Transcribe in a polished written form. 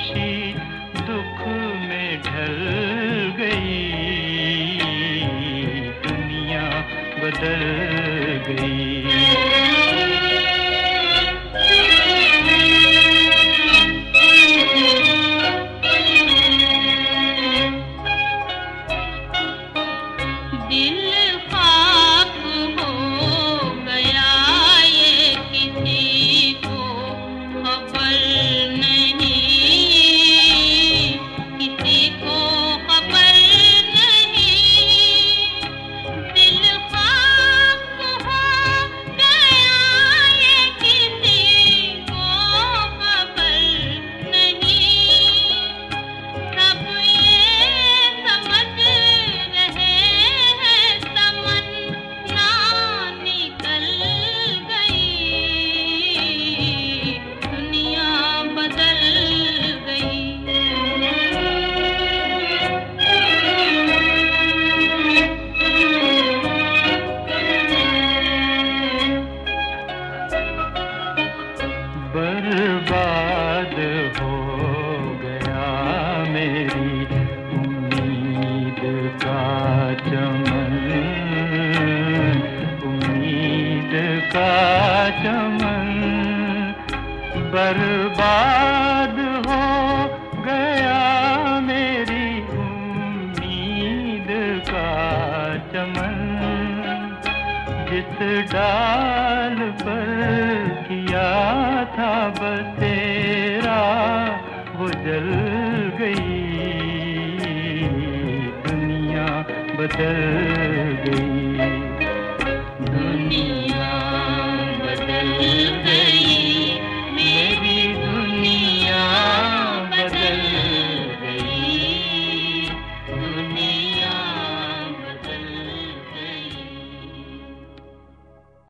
खुशी दुख में ढल गई, दुनिया बदल गई। बर्बाद हो गया मेरी उम्मीद का चमन, उम्मीद का चमन। बर्बाद हो गया मेरी उम्मीद का चमन, जिस डाल पर किया था बसेरा वो जल गई, दुनिया बदल